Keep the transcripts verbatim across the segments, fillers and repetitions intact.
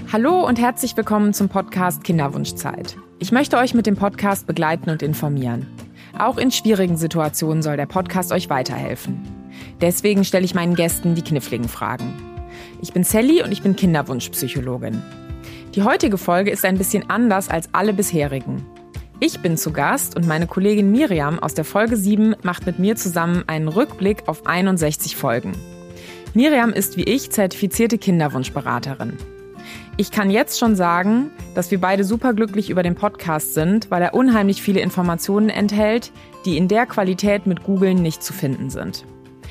Hallo und herzlich willkommen zum Podcast Kinderwunschzeit. Ich möchte euch mit dem Podcast begleiten und informieren. Auch in schwierigen Situationen soll der Podcast euch weiterhelfen. Deswegen stelle ich meinen Gästen die kniffligen Fragen. Ich bin Sally und ich bin Kinderwunschpsychologin. Die heutige Folge ist ein bisschen anders als alle bisherigen. Ich bin zu Gast und meine Kollegin Miriam aus der Folge sieben macht mit mir zusammen einen Rückblick auf einundsechzig Folgen. Miriam ist wie ich zertifizierte Kinderwunschberaterin. Ich kann jetzt schon sagen, dass wir beide superglücklich über den Podcast sind, weil er unheimlich viele Informationen enthält, die in der Qualität mit Googlen nicht zu finden sind.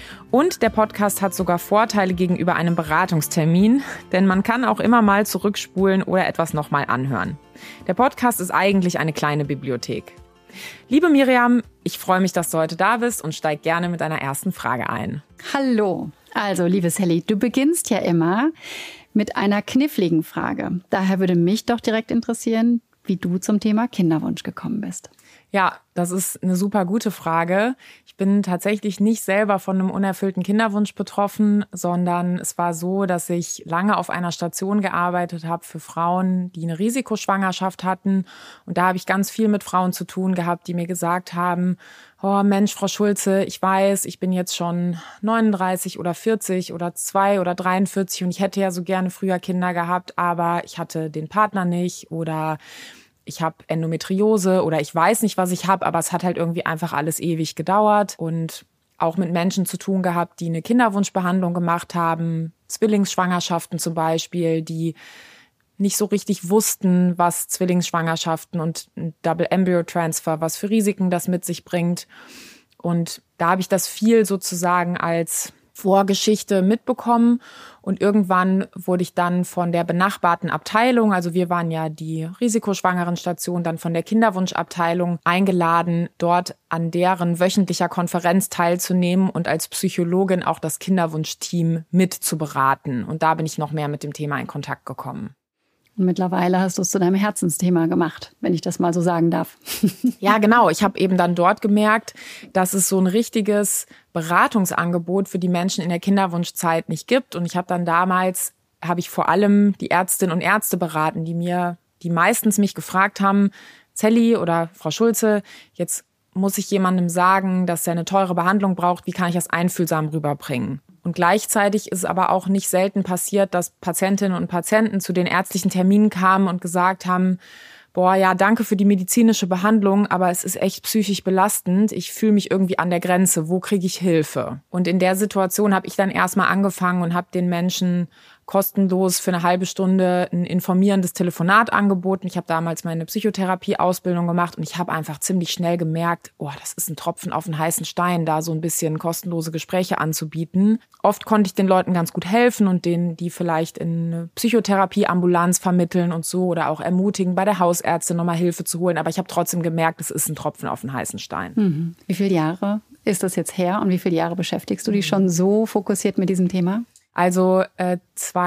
Und der Podcast hat sogar Vorteile gegenüber einem Beratungstermin, denn man kann auch immer mal zurückspulen oder etwas nochmal anhören. Der Podcast ist eigentlich eine kleine Bibliothek. Liebe Miriam, ich freue mich, dass du heute da bist und steig gerne mit deiner ersten Frage ein. Hallo. Also, liebe Sally, du beginnst ja immer mit einer kniffligen Frage. Daher würde mich doch direkt interessieren, wie du zum Thema Kinderwunsch gekommen bist. Ja, das ist eine super gute Frage. Ich bin tatsächlich nicht selber von einem unerfüllten Kinderwunsch betroffen, sondern es war so, dass ich lange auf einer Station gearbeitet habe für Frauen, die eine Risikoschwangerschaft hatten. Und da habe ich ganz viel mit Frauen zu tun gehabt, die mir gesagt haben, oh Mensch, Frau Schulze, ich weiß, ich bin jetzt schon neununddreißig oder vierzig oder zwei oder dreiundvierzig und ich hätte ja so gerne früher Kinder gehabt, aber ich hatte den Partner nicht oder ich habe Endometriose oder ich weiß nicht, was ich habe, aber es hat halt irgendwie einfach alles ewig gedauert und auch mit Menschen zu tun gehabt, die eine Kinderwunschbehandlung gemacht haben, Zwillingsschwangerschaften zum Beispiel, die nicht so richtig wussten, was Zwillingsschwangerschaften und Double Embryo Transfer, was für Risiken das mit sich bringt. Und da habe ich das viel sozusagen als Vorgeschichte mitbekommen und irgendwann wurde ich dann von der benachbarten Abteilung, also wir waren ja die Risikoschwangerenstation, dann von der Kinderwunschabteilung eingeladen, dort an deren wöchentlicher Konferenz teilzunehmen und als Psychologin auch das Kinderwunschteam mit zu beraten. Und da bin ich noch mehr mit dem Thema in Kontakt gekommen. Und mittlerweile hast du es zu deinem Herzensthema gemacht, wenn ich das mal so sagen darf. Ja, genau. Ich habe eben dann dort gemerkt, dass es so ein richtiges Beratungsangebot für die Menschen in der Kinderwunschzeit nicht gibt. Und ich habe dann damals, habe ich vor allem die Ärztinnen und Ärzte beraten, die mir, die meistens mich gefragt haben, Sally oder Frau Schulze, jetzt muss ich jemandem sagen, dass er eine teure Behandlung braucht, wie kann ich das einfühlsam rüberbringen? Und gleichzeitig ist aber auch nicht selten passiert, dass Patientinnen und Patienten zu den ärztlichen Terminen kamen und gesagt haben, boah, ja, danke für die medizinische Behandlung, aber es ist echt psychisch belastend. Ich fühle mich irgendwie an der Grenze. Wo kriege ich Hilfe? Und in der Situation habe ich dann erstmal angefangen und habe den Menschen kostenlos für eine halbe Stunde ein informierendes Telefonat angeboten. Ich habe damals meine Psychotherapie-Ausbildung gemacht und ich habe einfach ziemlich schnell gemerkt, oh, das ist ein Tropfen auf den heißen Stein, da so ein bisschen kostenlose Gespräche anzubieten. Oft konnte ich den Leuten ganz gut helfen und denen, die vielleicht in eine Psychotherapie-Ambulanz vermitteln und so oder auch ermutigen, bei der Hausärztin nochmal Hilfe zu holen. Aber ich habe trotzdem gemerkt, es ist ein Tropfen auf den heißen Stein. Mhm. Wie viele Jahre ist das jetzt her und wie viele Jahre beschäftigst du dich schon so fokussiert mit diesem Thema? Also äh,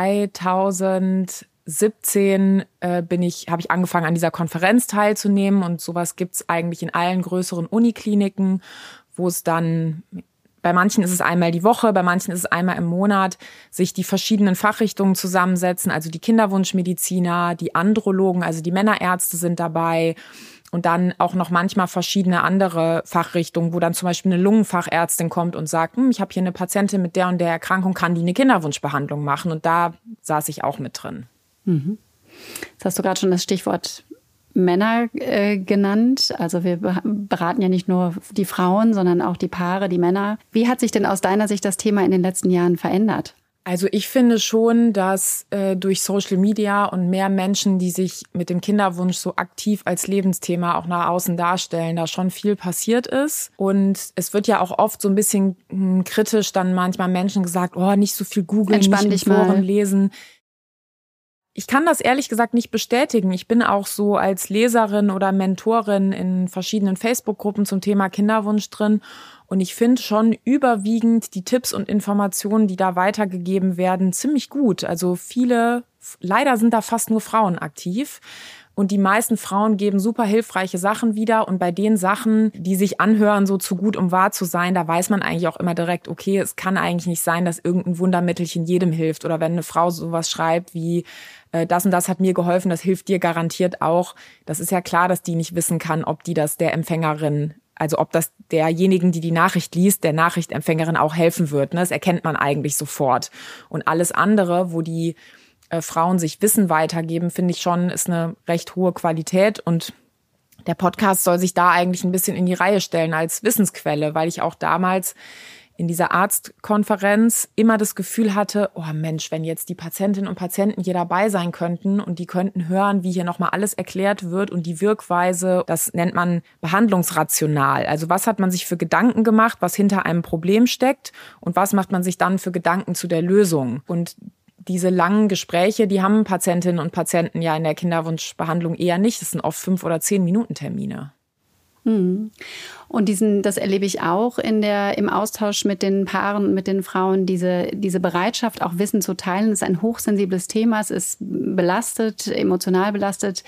zweitausendsiebzehn äh, bin ich, habe ich angefangen, an dieser Konferenz teilzunehmen und sowas gibt's eigentlich in allen größeren Unikliniken, wo es dann, bei manchen ist es einmal die Woche, bei manchen ist es einmal im Monat, sich die verschiedenen Fachrichtungen zusammensetzen, also die Kinderwunschmediziner, die Andrologen, also die Männerärzte sind dabei. Und dann auch noch manchmal verschiedene andere Fachrichtungen, wo dann zum Beispiel eine Lungenfachärztin kommt und sagt, hm, ich habe hier eine Patientin mit der und der Erkrankung, kann die eine Kinderwunschbehandlung machen? Und da saß ich auch mit drin. Mhm. Jetzt hast du gerade schon das Stichwort Männer äh, genannt. Also wir beraten ja nicht nur die Frauen, sondern auch die Paare, die Männer. Wie hat sich denn aus deiner Sicht das Thema in den letzten Jahren verändert? Also ich finde schon, dass äh, durch Social Media und mehr Menschen, die sich mit dem Kinderwunsch so aktiv als Lebensthema auch nach außen darstellen, da schon viel passiert ist. Und es wird ja auch oft so ein bisschen mh, kritisch dann manchmal Menschen gesagt, oh, nicht so viel googeln, Entspann nicht dich in Foren mal. lesen. Ich kann das ehrlich gesagt nicht bestätigen. Ich bin auch so als Leserin oder Mentorin in verschiedenen Facebook-Gruppen zum Thema Kinderwunsch drin. Und ich finde schon überwiegend die Tipps und Informationen, die da weitergegeben werden, ziemlich gut. Also viele, leider sind da fast nur Frauen aktiv. Und die meisten Frauen geben super hilfreiche Sachen wieder. Und bei den Sachen, die sich anhören, so zu gut, um wahr zu sein, da weiß man eigentlich auch immer direkt, okay, es kann eigentlich nicht sein, dass irgendein Wundermittelchen jedem hilft. Oder wenn eine Frau sowas schreibt wie, äh, das und das hat mir geholfen, das hilft dir garantiert auch. Das ist ja klar, dass die nicht wissen kann, ob die das der Empfängerin, also ob das derjenigen, die die Nachricht liest, der Nachrichtempfängerin auch helfen wird. Ne? Das erkennt man eigentlich sofort. Und alles andere, wo die äh, Frauen sich Wissen weitergeben, finde ich schon, ist eine recht hohe Qualität. Und der Podcast soll sich da eigentlich ein bisschen in die Reihe stellen als Wissensquelle, weil ich auch damals in dieser Arztkonferenz immer das Gefühl hatte, oh Mensch, wenn jetzt die Patientinnen und Patienten hier dabei sein könnten und die könnten hören, wie hier nochmal alles erklärt wird und die Wirkweise, das nennt man behandlungsrational. Also was hat man sich für Gedanken gemacht, was hinter einem Problem steckt und was macht man sich dann für Gedanken zu der Lösung? Und diese langen Gespräche, die haben Patientinnen und Patienten ja in der Kinderwunschbehandlung eher nicht. Das sind oft fünf oder zehn Minuten Termine. Und diesen, das erlebe ich auch in der, im Austausch mit den Paaren und mit den Frauen, diese, diese Bereitschaft, auch Wissen zu teilen, ist ein hochsensibles Thema. Es ist belastet, emotional belastet.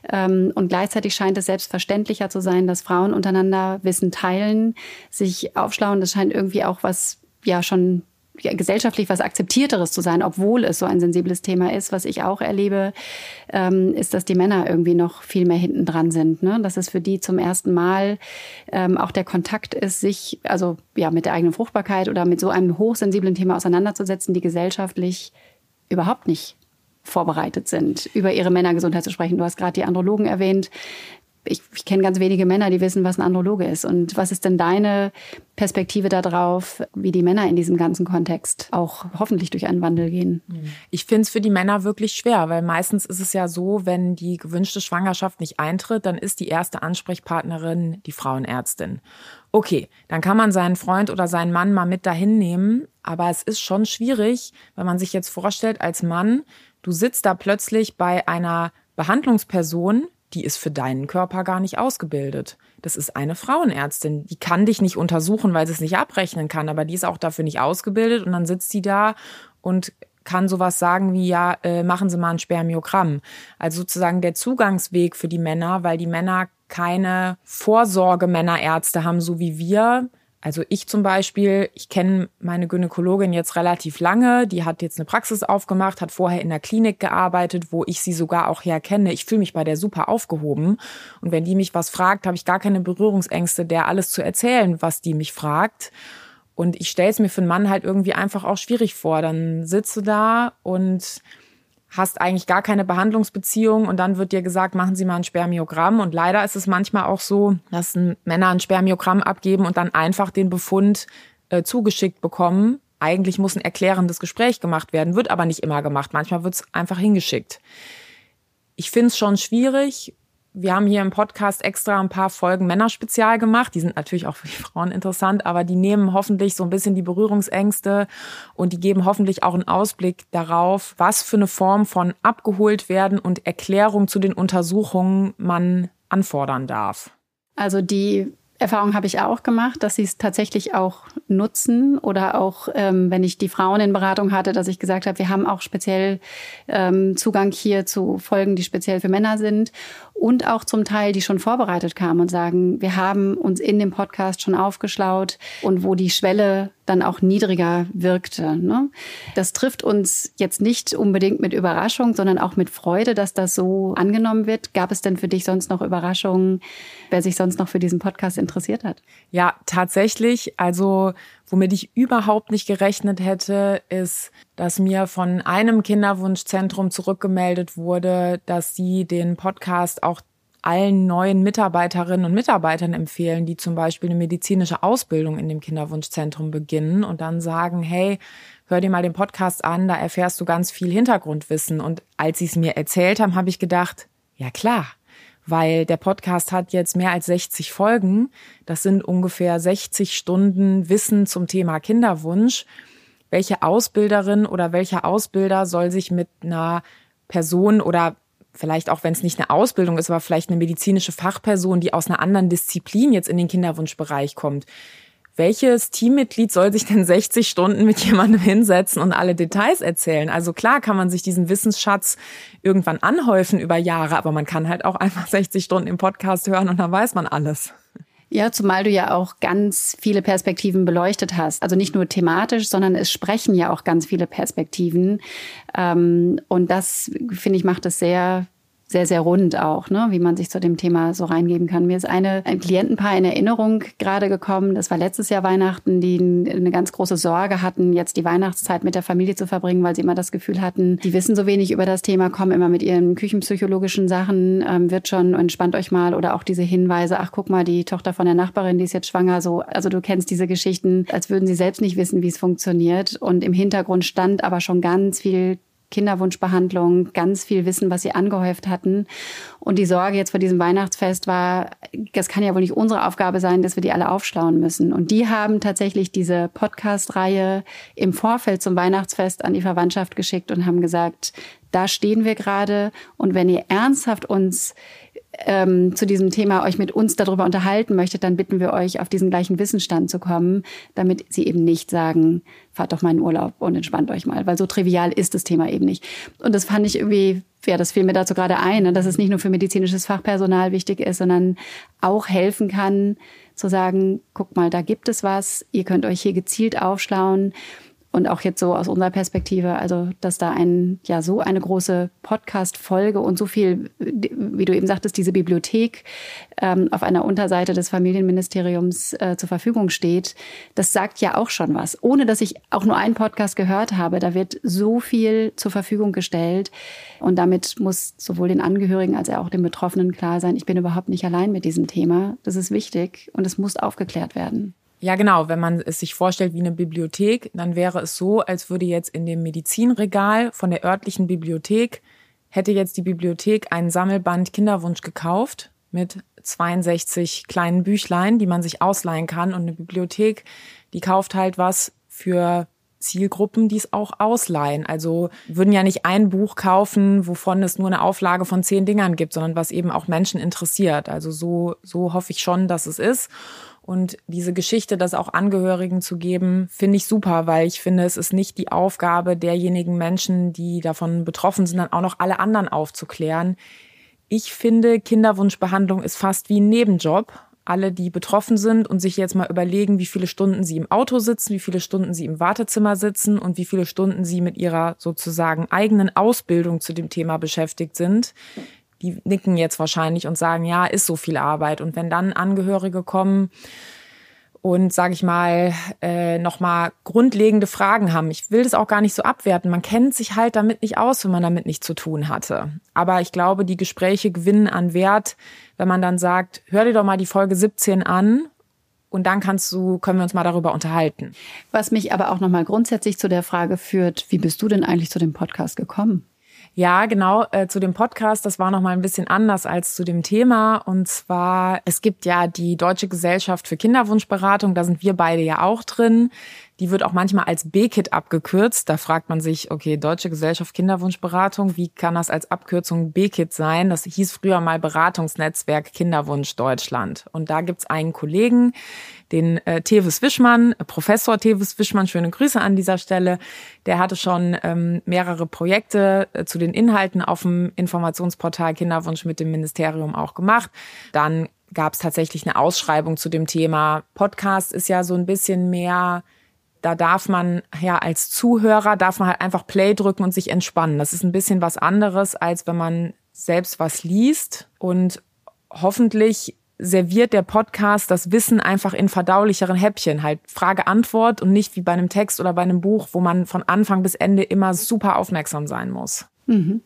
Und gleichzeitig scheint es selbstverständlicher zu sein, dass Frauen untereinander Wissen teilen, sich aufschlauen. Das scheint irgendwie auch was, ja, schon ja, gesellschaftlich was Akzeptierteres zu sein, obwohl es so ein sensibles Thema ist. Was ich auch erlebe, ähm, ist, dass die Männer irgendwie noch viel mehr hinten dran sind. Ne? Dass es für die zum ersten Mal ähm, auch der Kontakt ist, sich also ja mit der eigenen Fruchtbarkeit oder mit so einem hochsensiblen Thema auseinanderzusetzen, die gesellschaftlich überhaupt nicht vorbereitet sind, über ihre Männergesundheit zu sprechen. Du hast gerade die Andrologen erwähnt. Ich, ich kenne ganz wenige Männer, die wissen, was ein Androloge ist. Und was ist denn deine Perspektive darauf, wie die Männer in diesem ganzen Kontext auch hoffentlich durch einen Wandel gehen? Ich finde es für die Männer wirklich schwer, weil meistens ist es ja so, wenn die gewünschte Schwangerschaft nicht eintritt, dann ist die erste Ansprechpartnerin die Frauenärztin. Okay, dann kann man seinen Freund oder seinen Mann mal mit dahin nehmen, aber es ist schon schwierig, wenn man sich jetzt vorstellt als Mann, du sitzt da plötzlich bei einer Behandlungsperson, die ist für deinen Körper gar nicht ausgebildet. Das ist eine Frauenärztin. Die kann dich nicht untersuchen, weil sie es nicht abrechnen kann, aber die ist auch dafür nicht ausgebildet. Und dann sitzt die da und kann sowas sagen wie, ja, äh, machen Sie mal ein Spermiogramm. Also sozusagen der Zugangsweg für die Männer, weil die Männer keine Vorsorgemännerärzte haben, so wie wir. Also ich zum Beispiel, ich kenne meine Gynäkologin jetzt relativ lange, die hat jetzt eine Praxis aufgemacht, hat vorher in der Klinik gearbeitet, wo ich sie sogar auch herkenne. Ich fühle mich bei der super aufgehoben und wenn die mich was fragt, habe ich gar keine Berührungsängste, der alles zu erzählen, was die mich fragt. Und ich stelle es mir für einen Mann halt irgendwie einfach auch schwierig vor. Dann sitzt du da und hast eigentlich gar keine Behandlungsbeziehung und dann wird dir gesagt, machen Sie mal ein Spermiogramm. Und leider ist es manchmal auch so, dass Männer ein Spermiogramm abgeben und dann einfach den Befund äh, zugeschickt bekommen. Eigentlich muss ein erklärendes Gespräch gemacht werden, wird aber nicht immer gemacht. Manchmal wird es einfach hingeschickt. Ich finde es schon schwierig. Wir haben hier im Podcast extra ein paar Folgen Männerspezial gemacht. Die sind natürlich auch für die Frauen interessant, aber die nehmen hoffentlich so ein bisschen die Berührungsängste und die geben hoffentlich auch einen Ausblick darauf, was für eine Form von abgeholt werden und Erklärung zu den Untersuchungen man anfordern darf. Also die Erfahrung habe ich auch gemacht, dass sie es tatsächlich auch nutzen oder auch, ähm, wenn ich die Frauen in Beratung hatte, dass ich gesagt habe, wir haben auch speziell ähm, Zugang hier zu Folgen, die speziell für Männer sind und auch zum Teil, die schon vorbereitet kamen und sagen, wir haben uns in dem Podcast schon aufgeschlaut und wo die Schwelle dann auch niedriger wirkte. Ne? Das trifft uns jetzt nicht unbedingt mit Überraschung, sondern auch mit Freude, dass das so angenommen wird. Gab es denn für dich sonst noch Überraschungen, wer sich sonst noch für diesen Podcast interessiert hat? Ja, tatsächlich. Also womit ich überhaupt nicht gerechnet hätte, ist, dass mir von einem Kinderwunschzentrum zurückgemeldet wurde, dass sie den Podcast auch allen neuen Mitarbeiterinnen und Mitarbeitern empfehlen, die zum Beispiel eine medizinische Ausbildung in dem Kinderwunschzentrum beginnen und dann sagen, hey, hör dir mal den Podcast an, da erfährst du ganz viel Hintergrundwissen. Und als sie es mir erzählt haben, habe ich gedacht, ja klar, weil der Podcast hat jetzt mehr als sechzig Folgen. Das sind ungefähr sechzig Stunden Wissen zum Thema Kinderwunsch. Welche Ausbilderin oder welcher Ausbilder soll sich mit einer Person oder vielleicht auch, wenn es nicht eine Ausbildung ist, aber vielleicht eine medizinische Fachperson, die aus einer anderen Disziplin jetzt in den Kinderwunschbereich kommt, welches Teammitglied soll sich denn sechzig Stunden mit jemandem hinsetzen und alle Details erzählen? Also klar kann man sich diesen Wissensschatz irgendwann anhäufen über Jahre, aber man kann halt auch einfach sechzig Stunden im Podcast hören und dann weiß man alles. Ja, zumal du ja auch ganz viele Perspektiven beleuchtet hast. Also nicht nur thematisch, sondern es sprechen ja auch ganz viele Perspektiven. Und das, finde ich, macht es sehr sehr, sehr rund auch, ne, wie man sich zu dem Thema so reingeben kann. Mir ist eine, ein Klientenpaar in Erinnerung gerade gekommen, das war letztes Jahr Weihnachten, die eine ganz große Sorge hatten, jetzt die Weihnachtszeit mit der Familie zu verbringen, weil sie immer das Gefühl hatten, die wissen so wenig über das Thema, kommen immer mit ihren küchenpsychologischen Sachen, ähm, wird schon, entspannt euch mal, oder auch diese Hinweise, ach guck mal, die Tochter von der Nachbarin, die ist jetzt schwanger, so, also du kennst diese Geschichten, als würden sie selbst nicht wissen, wie es funktioniert, und im Hintergrund stand aber schon ganz viel Kinderwunschbehandlung, ganz viel Wissen, was sie angehäuft hatten. Und die Sorge jetzt vor diesem Weihnachtsfest war, das kann ja wohl nicht unsere Aufgabe sein, dass wir die alle aufschlauen müssen. Und die haben tatsächlich diese Podcast-Reihe im Vorfeld zum Weihnachtsfest an die Verwandtschaft geschickt und haben gesagt, da stehen wir gerade. Und wenn ihr ernsthaft uns ähm, zu diesem Thema euch mit uns darüber unterhalten möchtet, dann bitten wir euch, auf diesen gleichen Wissensstand zu kommen, damit sie eben nicht sagen, fahrt doch mal in Urlaub und entspannt euch mal, weil so trivial ist das Thema eben nicht. Und das fand ich irgendwie, ja, das fiel mir dazu gerade ein, dass es nicht nur für medizinisches Fachpersonal wichtig ist, sondern auch helfen kann, zu sagen, guck mal, da gibt es was, ihr könnt euch hier gezielt aufschlauen. Und auch jetzt so aus unserer Perspektive, also dass da ein ja so eine große Podcast-Folge und so viel, wie du eben sagtest, diese Bibliothek ähm, auf einer Unterseite des Familienministeriums äh, zur Verfügung steht, das sagt ja auch schon was. Ohne dass ich auch nur einen Podcast gehört habe, da wird so viel zur Verfügung gestellt. Und damit muss sowohl den Angehörigen als auch den Betroffenen klar sein, ich bin überhaupt nicht allein mit diesem Thema. Das ist wichtig und es muss aufgeklärt werden. Ja, genau. Wenn man es sich vorstellt wie eine Bibliothek, dann wäre es so, als würde jetzt in dem Medizinregal von der örtlichen Bibliothek, hätte jetzt die Bibliothek einen Sammelband Kinderwunsch gekauft mit zweiundsechzig kleinen Büchlein, die man sich ausleihen kann. Und eine Bibliothek, die kauft halt was für Zielgruppen, die es auch ausleihen. Also würden ja nicht ein Buch kaufen, wovon es nur eine Auflage von zehn Dingern gibt, sondern was eben auch Menschen interessiert. Also so, so hoffe ich schon, dass es ist. Und diese Geschichte, das auch Angehörigen zu geben, finde ich super, weil ich finde, es ist nicht die Aufgabe derjenigen Menschen, die davon betroffen sind, dann auch noch alle anderen aufzuklären. Ich finde, Kinderwunschbehandlung ist fast wie ein Nebenjob. Alle, die betroffen sind und sich jetzt mal überlegen, wie viele Stunden sie im Auto sitzen, wie viele Stunden sie im Wartezimmer sitzen und wie viele Stunden sie mit ihrer sozusagen eigenen Ausbildung zu dem Thema beschäftigt sind. Die nicken jetzt wahrscheinlich und sagen, ja, ist so viel Arbeit. Und wenn dann Angehörige kommen und, sage ich mal, äh, nochmal grundlegende Fragen haben, ich will das auch gar nicht so abwerten, man kennt sich halt damit nicht aus, wenn man damit nichts zu tun hatte. Aber ich glaube, die Gespräche gewinnen an Wert, wenn man dann sagt, hör dir doch mal die Folge siebzehn an und dann kannst du, können wir uns mal darüber unterhalten. Was mich aber auch nochmal grundsätzlich zu der Frage führt, wie bist du denn eigentlich zu dem Podcast gekommen? Ja, genau, äh, zu dem Podcast, das war noch mal ein bisschen anders als zu dem Thema. Und zwar, es gibt ja die Deutsche Gesellschaft für Kinderwunschberatung, da sind wir beide ja auch drin. Die wird auch manchmal als B K I T abgekürzt. Da fragt man sich, okay, Deutsche Gesellschaft Kinderwunschberatung, wie kann das als Abkürzung B K I T sein? Das hieß früher mal Beratungsnetzwerk Kinderwunsch Deutschland. Und da gibt's einen Kollegen, den äh, Tevis Wischmann, Professor Tevis Wischmann, schöne Grüße an dieser Stelle. Der hatte schon ähm, mehrere Projekte äh, zu den Inhalten auf dem Informationsportal Kinderwunsch mit dem Ministerium auch gemacht. Dann gab es tatsächlich eine Ausschreibung zu dem Thema. Podcast ist ja so ein bisschen mehr, da darf man ja als Zuhörer, darf man halt einfach Play drücken und sich entspannen. Das ist ein bisschen was anderes, als wenn man selbst was liest. Und hoffentlich serviert der Podcast das Wissen einfach in verdaulicheren Häppchen. Halt Frage-Antwort und nicht wie bei einem Text oder bei einem Buch, wo man von Anfang bis Ende immer super aufmerksam sein muss. Mhm.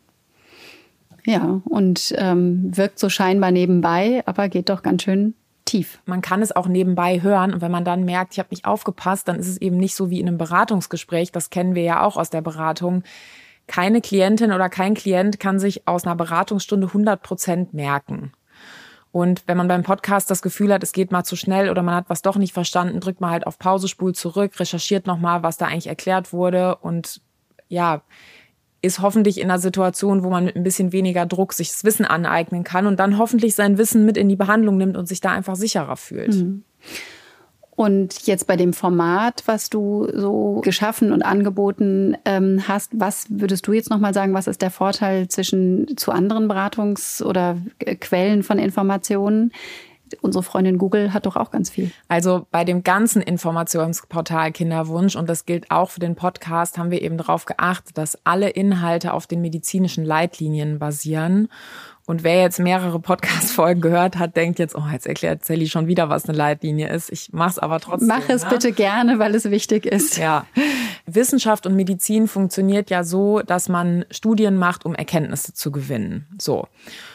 Ja, und ähm, wirkt so scheinbar nebenbei, aber geht doch ganz schön tief. Man kann es auch nebenbei hören und wenn man dann merkt, ich habe nicht aufgepasst, dann ist es eben nicht so wie in einem Beratungsgespräch, das kennen wir ja auch aus der Beratung. Keine Klientin oder kein Klient kann sich aus einer Beratungsstunde hundert Prozent merken. Und wenn man beim Podcast das Gefühl hat, es geht mal zu schnell oder man hat was doch nicht verstanden, drückt man halt auf Pause, spult zurück, recherchiert nochmal, was da eigentlich erklärt wurde und ja, ist hoffentlich in einer Situation, wo man mit ein bisschen weniger Druck sich das Wissen aneignen kann und dann hoffentlich sein Wissen mit in die Behandlung nimmt und sich da einfach sicherer fühlt. Mhm. Und jetzt bei dem Format, was du so geschaffen und angeboten ähm, hast, was würdest du jetzt nochmal sagen, was ist der Vorteil zwischen zu anderen Beratungs- oder Quellen von Informationen? Unsere Freundin Google hat doch auch ganz viel. Also bei dem ganzen Informationsportal Kinderwunsch, und das gilt auch für den Podcast, haben wir eben darauf geachtet, dass alle Inhalte auf den medizinischen Leitlinien basieren. Und wer jetzt mehrere Podcast-Folgen gehört hat, denkt jetzt, oh, jetzt erklärt Sally schon wieder, was eine Leitlinie ist. Ich mach's aber trotzdem. Mach es ne? bitte gerne, weil es wichtig ist. Ja. Wissenschaft und Medizin funktioniert ja so, dass man Studien macht, um Erkenntnisse zu gewinnen. So.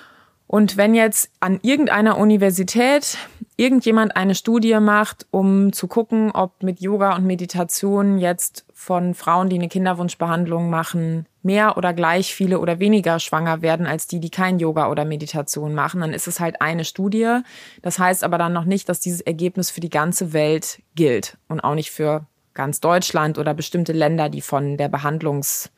Und wenn jetzt an irgendeiner Universität irgendjemand eine Studie macht, um zu gucken, ob mit Yoga und Meditation jetzt von Frauen, die eine Kinderwunschbehandlung machen, mehr oder gleich viele oder weniger schwanger werden als die, die kein Yoga oder Meditation machen, dann ist es halt eine Studie. Das heißt aber dann noch nicht, dass dieses Ergebnis für die ganze Welt gilt und auch nicht für ganz Deutschland oder bestimmte Länder, die von der Behandlungs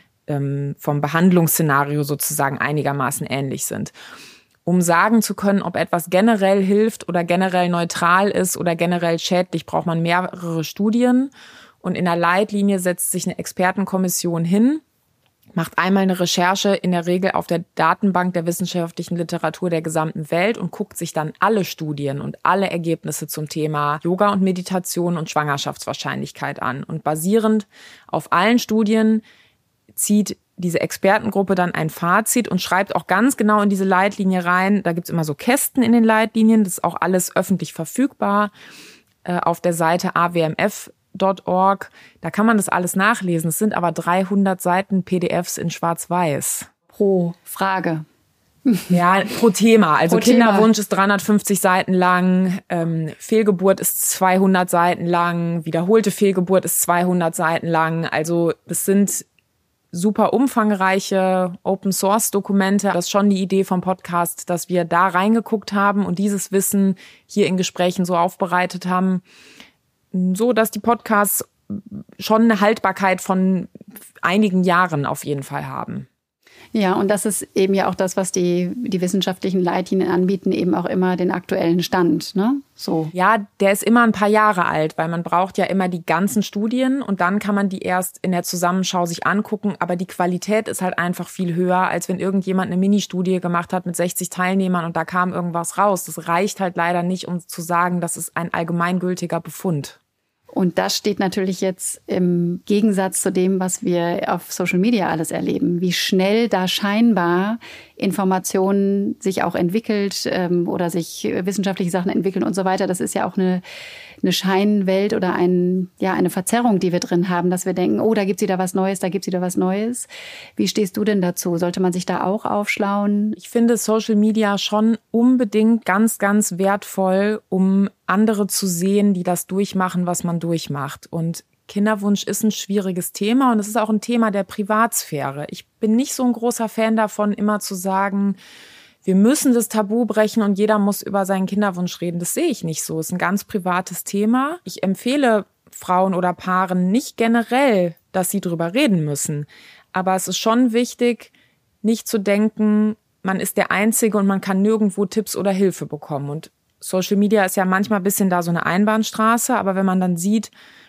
vom Behandlungsszenario sozusagen einigermaßen ähnlich sind. Um sagen zu können, ob etwas generell hilft oder generell neutral ist oder generell schädlich, braucht man mehrere Studien. Und in der Leitlinie setzt sich eine Expertenkommission hin, macht einmal eine Recherche, in der Regel auf der Datenbank der wissenschaftlichen Literatur der gesamten Welt und guckt sich dann alle Studien und alle Ergebnisse zum Thema Yoga und Meditation und Schwangerschaftswahrscheinlichkeit an. Und basierend auf allen Studien zieht diese Expertengruppe dann ein Fazit und schreibt auch ganz genau in diese Leitlinie rein. Da gibt's immer so Kästen in den Leitlinien. Das ist auch alles öffentlich verfügbar äh, auf der Seite a w m f punkt org. Da kann man das alles nachlesen. Es sind aber dreihundert Seiten P D Fs in Schwarz-Weiß. Pro Frage. Ja, pro Thema. Also pro Kinderwunsch Thema. ist dreihundertfünfzig Seiten lang, ähm, Fehlgeburt ist zweihundert Seiten lang, wiederholte Fehlgeburt ist zweihundert Seiten lang. Also das sind super umfangreiche Open-Source-Dokumente. Das ist schon die Idee vom Podcast, dass wir da reingeguckt haben und dieses Wissen hier in Gesprächen so aufbereitet haben, so dass die Podcasts schon eine Haltbarkeit von einigen Jahren auf jeden Fall haben. Ja, und das ist eben ja auch das, was die, die wissenschaftlichen Leitlinien anbieten, eben auch immer den aktuellen Stand, ne? So. Ja, der ist immer ein paar Jahre alt, weil man braucht ja immer die ganzen Studien und dann kann man die erst in der Zusammenschau sich angucken. Aber die Qualität ist halt einfach viel höher, als wenn irgendjemand eine Mini-Studie gemacht hat mit sechzig Teilnehmern und da kam irgendwas raus. Das reicht halt leider nicht, um zu sagen, das ist ein allgemeingültiger Befund. Und das steht natürlich jetzt im Gegensatz zu dem, was wir auf Social Media alles erleben. Wie schnell da scheinbar Informationen sich auch entwickelt ähm, oder sich wissenschaftliche Sachen entwickeln und so weiter. Das ist ja auch eine, eine Scheinwelt oder ein, ja, eine Verzerrung, die wir drin haben, dass wir denken, oh, da gibt's wieder was Neues, da gibt's wieder was Neues. Wie stehst du denn dazu? Sollte man sich da auch aufschlauen? Ich finde Social Media schon unbedingt ganz, ganz wertvoll, um andere zu sehen, die das durchmachen, was man durchmacht. Und Kinderwunsch ist ein schwieriges Thema und es ist auch ein Thema der Privatsphäre. Ich bin nicht so ein großer Fan davon, immer zu sagen, wir müssen das Tabu brechen und jeder muss über seinen Kinderwunsch reden. Das sehe ich nicht so. Es ist ein ganz privates Thema. Ich empfehle Frauen oder Paaren nicht generell, dass sie drüber reden müssen. Aber es ist schon wichtig, nicht zu denken, man ist der Einzige und man kann nirgendwo Tipps oder Hilfe bekommen. Und Social Media ist ja manchmal ein bisschen da so eine Einbahnstraße, aber wenn man dann sieht,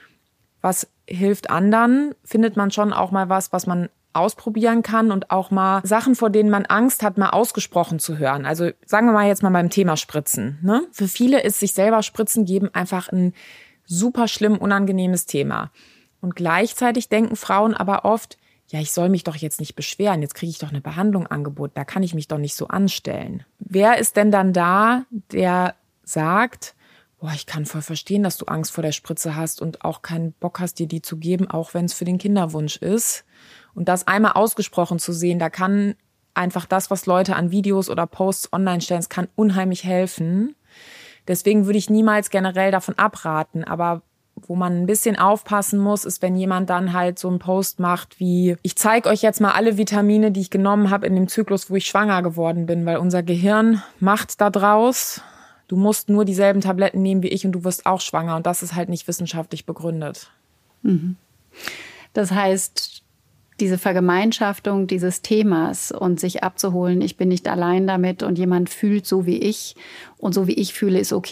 was hilft anderen, findet man schon auch mal was, was man ausprobieren kann und auch mal Sachen, vor denen man Angst hat, mal ausgesprochen zu hören. Also sagen wir mal jetzt mal beim Thema Spritzen. Ne? Für viele ist sich selber Spritzen geben einfach ein super schlimm, unangenehmes Thema. Und gleichzeitig denken Frauen aber oft, ja, ich soll mich doch jetzt nicht beschweren, jetzt kriege ich doch eine Behandlung angeboten, da kann ich mich doch nicht so anstellen. Wer ist denn dann da, der sagt, boah, ich kann voll verstehen, dass du Angst vor der Spritze hast und auch keinen Bock hast, dir die zu geben, auch wenn es für den Kinderwunsch ist. Und das einmal ausgesprochen zu sehen, da kann einfach das, was Leute an Videos oder Posts online stellen, es kann unheimlich helfen. Deswegen würde ich niemals generell davon abraten, aber wo man ein bisschen aufpassen muss, ist, wenn jemand dann halt so einen Post macht wie, ich zeige euch jetzt mal alle Vitamine, die ich genommen habe in dem Zyklus, wo ich schwanger geworden bin, weil unser Gehirn macht da draus, du musst nur dieselben Tabletten nehmen wie ich und du wirst auch schwanger. Und das ist halt nicht wissenschaftlich begründet. Mhm. Das heißt, diese Vergemeinschaftung dieses Themas und sich abzuholen, ich bin nicht allein damit und jemand fühlt so wie ich und so wie ich fühle, ist okay.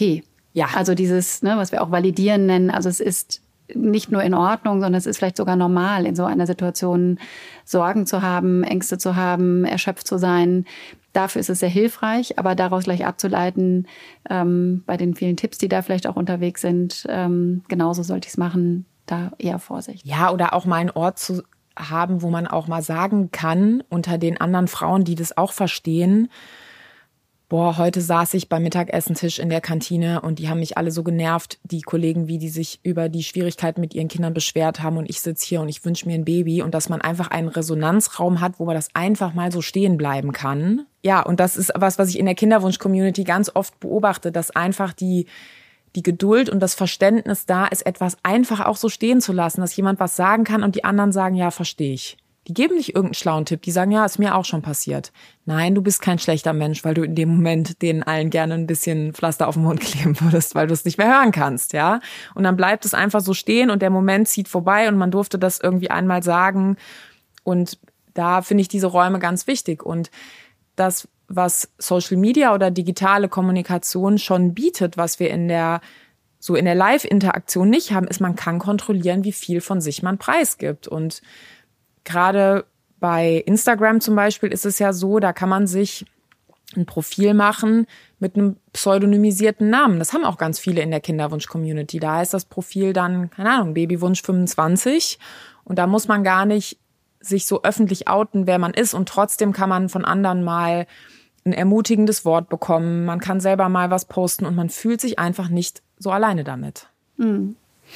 Ja. Also dieses, ne, was wir auch validieren nennen, also es ist nicht nur in Ordnung, sondern es ist vielleicht sogar normal, in so einer Situation Sorgen zu haben, Ängste zu haben, erschöpft zu sein. Dafür ist es sehr hilfreich, aber daraus gleich abzuleiten, ähm, bei den vielen Tipps, die da vielleicht auch unterwegs sind, ähm, genauso sollte ich es machen, da eher Vorsicht. Ja, oder auch mal einen Ort zu haben, wo man auch mal sagen kann, unter den anderen Frauen, die das auch verstehen, boah, heute saß ich beim Mittagessentisch in der Kantine und die haben mich alle so genervt, die Kollegen, wie die sich über die Schwierigkeiten mit ihren Kindern beschwert haben und ich sitze hier und ich wünsche mir ein Baby und dass man einfach einen Resonanzraum hat, wo man das einfach mal so stehen bleiben kann. Ja, und das ist was, was ich in der Kinderwunsch-Community ganz oft beobachte, dass einfach die die Geduld und das Verständnis da ist, etwas einfach auch so stehen zu lassen, dass jemand was sagen kann und die anderen sagen, ja, verstehe ich. Die geben nicht irgendeinen schlauen Tipp, die sagen, ja, ist mir auch schon passiert. Nein, du bist kein schlechter Mensch, weil du in dem Moment denen allen gerne ein bisschen Pflaster auf den Mund kleben würdest, weil du es nicht mehr hören kannst, ja. Und dann bleibt es einfach so stehen und der Moment zieht vorbei und man durfte das irgendwie einmal sagen. Und da finde ich diese Räume ganz wichtig. Und das, was Social Media oder digitale Kommunikation schon bietet, was wir in der so in der Live-Interaktion nicht haben, ist, man kann kontrollieren, wie viel von sich man preisgibt. Und gerade bei Instagram zum Beispiel ist es ja so, da kann man sich ein Profil machen mit einem pseudonymisierten Namen. Das haben auch ganz viele in der Kinderwunsch-Community. Da heißt das Profil dann, keine Ahnung, Babywunsch fünfundzwanzig. Und da muss man gar nicht sich so öffentlich outen, wer man ist. Und trotzdem kann man von anderen mal ein ermutigendes Wort bekommen. Man kann selber mal was posten und man fühlt sich einfach nicht so alleine damit. Mhm.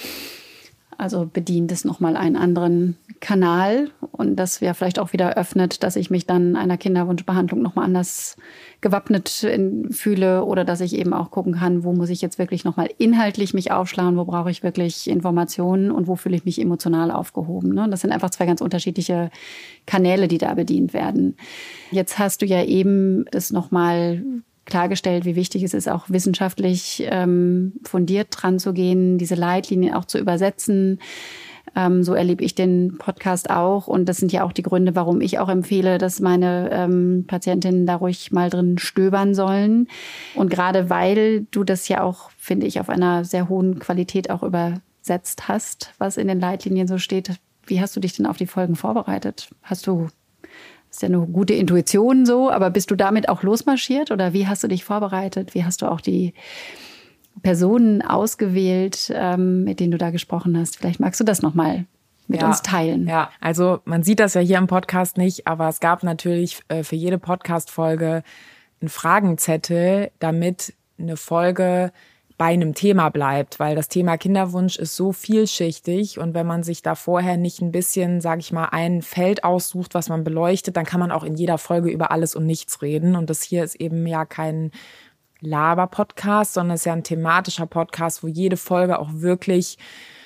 Also bedient es nochmal einen anderen Kanal und das ja vielleicht auch wieder öffnet, dass ich mich dann einer Kinderwunschbehandlung nochmal anders gewappnet in, fühle oder dass ich eben auch gucken kann, wo muss ich jetzt wirklich nochmal inhaltlich mich aufschlauen, wo brauche ich wirklich Informationen und wo fühle ich mich emotional aufgehoben. Ne? Das sind einfach zwei ganz unterschiedliche Kanäle, die da bedient werden. Jetzt hast du ja eben das nochmal klargestellt, wie wichtig es ist, auch wissenschaftlich ähm, fundiert dran zu gehen, diese Leitlinien auch zu übersetzen. Ähm, so erlebe ich den Podcast auch. Und das sind ja auch die Gründe, warum ich auch empfehle, dass meine ähm, Patientinnen da ruhig mal drin stöbern sollen. Und gerade weil du das ja auch, finde ich, auf einer sehr hohen Qualität auch übersetzt hast, was in den Leitlinien so steht. Wie hast du dich denn auf die Folgen vorbereitet? Hast du Das ist ja eine gute Intuition so, aber bist du damit auch losmarschiert oder wie hast du dich vorbereitet? Wie hast du auch die Personen ausgewählt, ähm, mit denen du da gesprochen hast? Vielleicht magst du das nochmal mit ja, uns teilen. Ja, also man sieht das ja hier im Podcast nicht, aber es gab natürlich äh, für jede Podcast-Folge einen Fragenzettel, damit eine Folge bei einem Thema bleibt, weil das Thema Kinderwunsch ist so vielschichtig und wenn man sich da vorher nicht ein bisschen, sage ich mal, ein Feld aussucht, was man beleuchtet, dann kann man auch in jeder Folge über alles und nichts reden und das hier ist eben ja kein Laber-Podcast, sondern es ist ja ein thematischer Podcast, wo jede Folge auch wirklich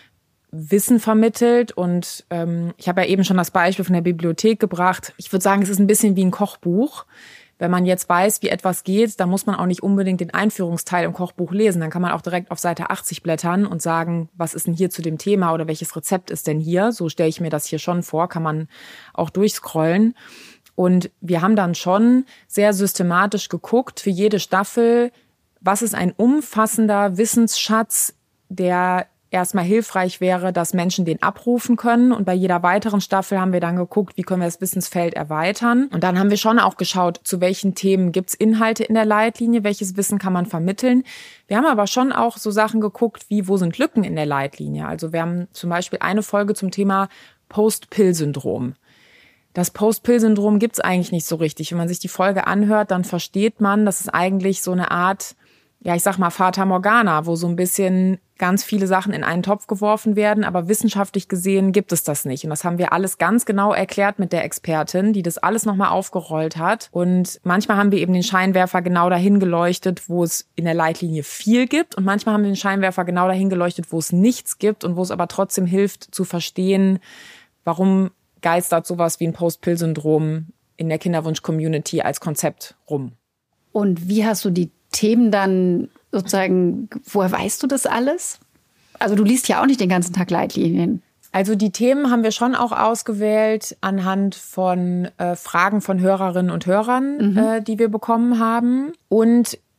Wissen vermittelt und ähm, ich habe ja eben schon das Beispiel von der Bibliothek gebracht. Ich würde sagen, es ist ein bisschen wie ein Kochbuch. Wenn man jetzt weiß, wie etwas geht, dann muss man auch nicht unbedingt den Einführungsteil im Kochbuch lesen. Dann kann man auch direkt auf Seite achtzig blättern und sagen, was ist denn hier zu dem Thema oder welches Rezept ist denn hier? So stelle ich mir das hier schon vor, kann man auch durchscrollen. Und wir haben dann schon sehr systematisch geguckt für jede Staffel, was ist ein umfassender Wissensschatz, der erstmal hilfreich wäre, dass Menschen den abrufen können. Und bei jeder weiteren Staffel haben wir dann geguckt, wie können wir das Wissensfeld erweitern. Und dann haben wir schon auch geschaut, zu welchen Themen gibt's Inhalte in der Leitlinie, welches Wissen kann man vermitteln. Wir haben aber schon auch so Sachen geguckt, wie wo sind Lücken in der Leitlinie. Also wir haben zum Beispiel eine Folge zum Thema Post-Pill-Syndrom. Das Post-Pill-Syndrom gibt's eigentlich nicht so richtig. Wenn man sich die Folge anhört, dann versteht man, dass es eigentlich so eine Art, ja, ich sag mal Fata Morgana, wo so ein bisschen ganz viele Sachen in einen Topf geworfen werden, aber wissenschaftlich gesehen gibt es das nicht. Und das haben wir alles ganz genau erklärt mit der Expertin, die das alles nochmal aufgerollt hat. Und manchmal haben wir eben den Scheinwerfer genau dahin geleuchtet, wo es in der Leitlinie viel gibt. Und manchmal haben wir den Scheinwerfer genau dahin geleuchtet, wo es nichts gibt und wo es aber trotzdem hilft zu verstehen, warum geistert sowas wie ein Post-Pill-Syndrom in der Kinderwunsch-Community als Konzept rum. Und wie hast du die Themen dann sozusagen, woher weißt du das alles? Also du liest ja auch nicht den ganzen Tag Leitlinien. Also die Themen haben wir schon auch ausgewählt anhand von äh, Fragen von Hörerinnen und Hörern, mhm. äh, die wir bekommen haben. Und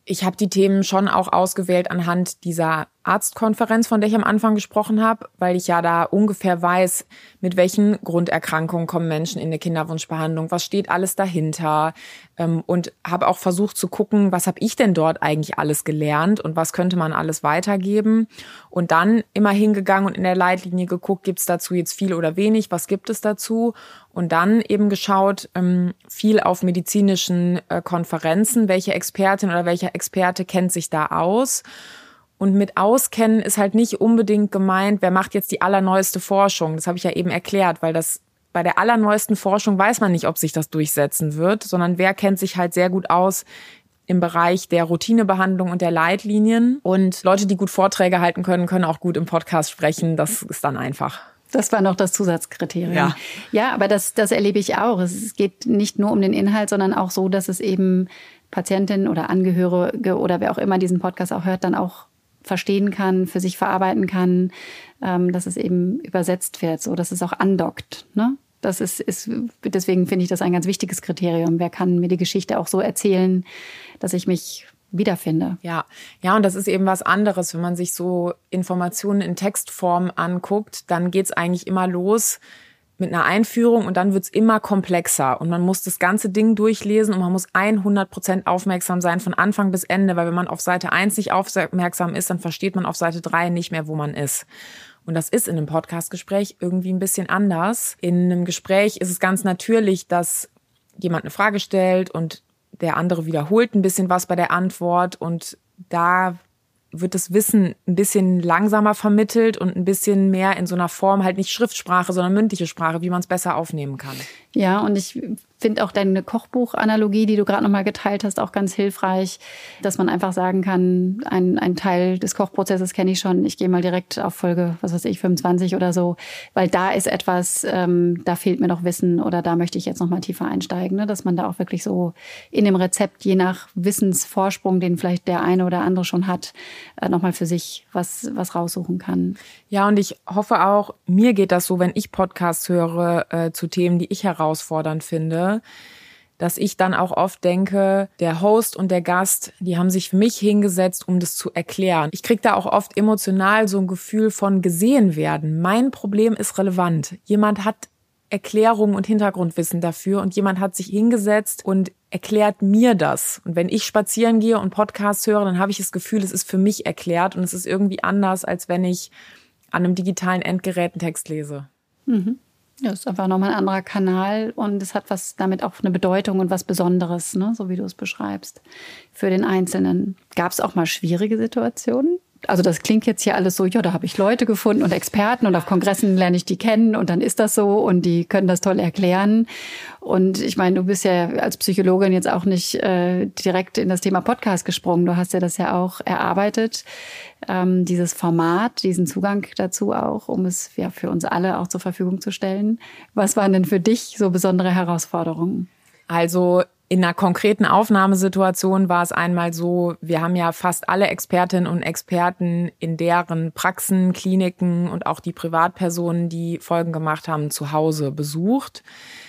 Ich habe die Themen schon auch ausgewählt anhand dieser Arztkonferenz, von der ich am Anfang gesprochen habe, weil ich ja da ungefähr weiß, mit welchen Grunderkrankungen kommen Menschen in eine Kinderwunschbehandlung, was steht alles dahinter, und habe auch versucht zu gucken, was habe ich denn dort eigentlich alles gelernt und was könnte man alles weitergeben, und dann immer hingegangen und in der Leitlinie geguckt, gibt es dazu jetzt viel oder wenig, was gibt es dazu, und dann eben geschaut, viel auf medizinischen Konferenzen, welche Expertin oder welcher Experte kennt sich da aus. Und mit Auskennen ist halt nicht unbedingt gemeint, wer macht jetzt die allerneueste Forschung. Das habe ich ja eben erklärt, weil das bei der allerneuesten Forschung weiß man nicht, ob sich das durchsetzen wird, sondern wer kennt sich halt sehr gut aus im Bereich der Routinebehandlung und der Leitlinien. Und Leute, die gut Vorträge halten können, können auch gut im Podcast sprechen. Das ist dann einfach. Das war noch das Zusatzkriterium. Ja, ja, aber das, das erlebe ich auch. Es geht nicht nur um den Inhalt, sondern auch so, dass es eben Patientinnen oder Angehörige oder wer auch immer diesen Podcast auch hört, dann auch verstehen kann, für sich verarbeiten kann, ähm, dass es eben übersetzt wird, so dass es auch andockt. Ne? Das ist, ist, deswegen finde ich das ein ganz wichtiges Kriterium. Wer kann mir die Geschichte auch so erzählen, dass ich mich wiederfinde? Ja, ja, und das ist eben was anderes. Wenn man sich so Informationen in Textform anguckt, dann geht's eigentlich immer los mit einer Einführung und dann wird's immer komplexer und man muss das ganze Ding durchlesen und man muss hundert Prozent aufmerksam sein von Anfang bis Ende, weil wenn man auf Seite eins nicht aufmerksam ist, dann versteht man auf Seite drei nicht mehr, wo man ist. Und das ist in einem Podcastgespräch irgendwie ein bisschen anders. In einem Gespräch ist es ganz natürlich, dass jemand eine Frage stellt und der andere wiederholt ein bisschen was bei der Antwort und da wird das Wissen ein bisschen langsamer vermittelt und ein bisschen mehr in so einer Form, halt nicht Schriftsprache, sondern mündliche Sprache, wie man es besser aufnehmen kann. Ja, und ich finde auch deine Kochbuch-Analogie, die du gerade nochmal geteilt hast, auch ganz hilfreich, dass man einfach sagen kann, ein, ein Teil des Kochprozesses kenne ich schon, ich gehe mal direkt auf Folge, was weiß ich, fünfundzwanzig oder so, weil da ist etwas, ähm, da fehlt mir noch Wissen oder da möchte ich jetzt nochmal tiefer einsteigen, ne? Dass man da auch wirklich so in dem Rezept, je nach Wissensvorsprung, den vielleicht der eine oder andere schon hat, äh, nochmal für sich was, was raussuchen kann. Ja, und ich hoffe auch, mir geht das so, wenn ich Podcasts höre äh, zu Themen, die ich herausfordernd finde, dass ich dann auch oft denke, der Host und der Gast, die haben sich für mich hingesetzt, um das zu erklären. Ich kriege da auch oft emotional so ein Gefühl von gesehen werden. Mein Problem ist relevant. Jemand hat Erklärung und Hintergrundwissen dafür und jemand hat sich hingesetzt und erklärt mir das. Und wenn ich spazieren gehe und Podcasts höre, dann habe ich das Gefühl, es ist für mich erklärt und es ist irgendwie anders, als wenn ich an einem digitalen Endgerät einen Text lese. Mhm. Ja, ist einfach nochmal ein anderer Kanal und es hat was damit auch eine Bedeutung und was Besonderes, ne? So wie du es beschreibst, für den Einzelnen. Gab es auch mal schwierige Situationen? Also das klingt jetzt hier alles so, ja, da habe ich Leute gefunden und Experten und auf Kongressen lerne ich die kennen und dann ist das so und die können das toll erklären. Und ich meine, du bist ja als Psychologin jetzt auch nicht äh, direkt in das Thema Podcast gesprungen. Du hast ja das ja auch erarbeitet, ähm, dieses Format, diesen Zugang dazu auch, um es ja für uns alle auch zur Verfügung zu stellen. Was waren denn für dich so besondere Herausforderungen? Also in einer konkreten Aufnahmesituation war es einmal so, wir haben ja fast alle Expertinnen und Experten in deren Praxen, Kliniken und auch die Privatpersonen, die Folgen gemacht haben, zu Hause besucht.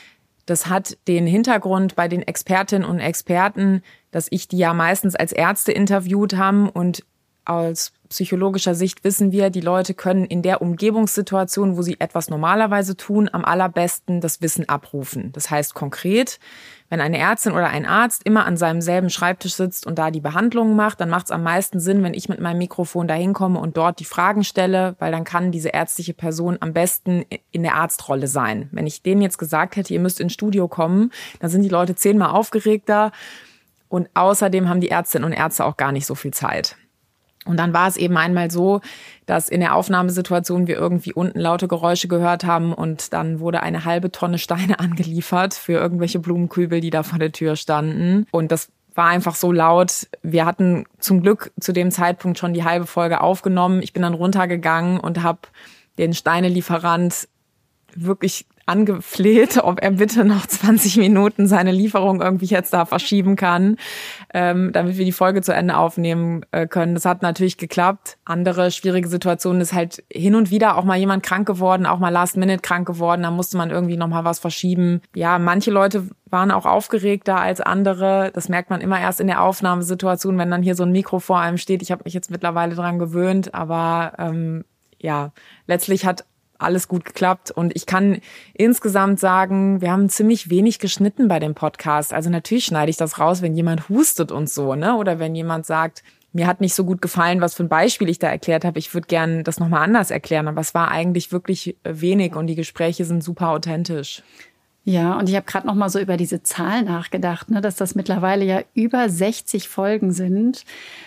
Das hat den Hintergrund bei den Expertinnen und Experten, dass ich die ja meistens als Ärzte interviewt haben und aus psychologischer Sicht wissen wir, die Leute können in der Umgebungssituation, wo sie etwas normalerweise tun, am allerbesten das Wissen abrufen. Das heißt konkret, wenn eine Ärztin oder ein Arzt immer an seinem selben Schreibtisch sitzt und da die Behandlungen macht, dann macht es am meisten Sinn, wenn ich mit meinem Mikrofon da hinkomme und dort die Fragen stelle, weil dann kann diese ärztliche Person am besten in der Arztrolle sein. Wenn ich denen jetzt gesagt hätte, ihr müsst ins Studio kommen, dann sind die Leute zehnmal aufgeregter und außerdem haben die Ärztinnen und Ärzte auch gar nicht so viel Zeit. Und dann war es eben einmal so, dass in der Aufnahmesituation wir irgendwie unten laute Geräusche gehört haben und dann wurde eine halbe Tonne Steine angeliefert für irgendwelche Blumenkübel, die da vor der Tür standen. Und das war einfach so laut. Wir hatten zum Glück zu dem Zeitpunkt schon die halbe Folge aufgenommen. Ich bin dann runtergegangen und habe den Steinelieferant wirklich angefleht, ob er bitte noch zwanzig Minuten seine Lieferung irgendwie jetzt da verschieben kann, ähm, damit wir die Folge zu Ende aufnehmen äh, können. Das hat natürlich geklappt. Andere schwierige Situationen ist halt hin und wieder auch mal jemand krank geworden, auch mal last minute krank geworden. Da musste man irgendwie noch mal was verschieben. Ja, manche Leute waren auch aufgeregter als andere. Das merkt man immer erst in der Aufnahmesituation, wenn dann hier so ein Mikro vor einem steht. Ich habe mich jetzt mittlerweile dran gewöhnt, aber ähm, ja, letztlich hat alles gut geklappt und ich kann insgesamt sagen, wir haben ziemlich wenig geschnitten bei dem Podcast. Also natürlich schneide ich das raus, wenn jemand hustet und so, ne? Oder wenn jemand sagt, mir hat nicht so gut gefallen, was für ein Beispiel ich da erklärt habe. Ich würde gerne das nochmal anders erklären, aber es war eigentlich wirklich wenig und die Gespräche sind super authentisch. Ja, und ich habe gerade noch mal so über diese Zahl nachgedacht, ne, dass das mittlerweile ja über sechzig Folgen sind.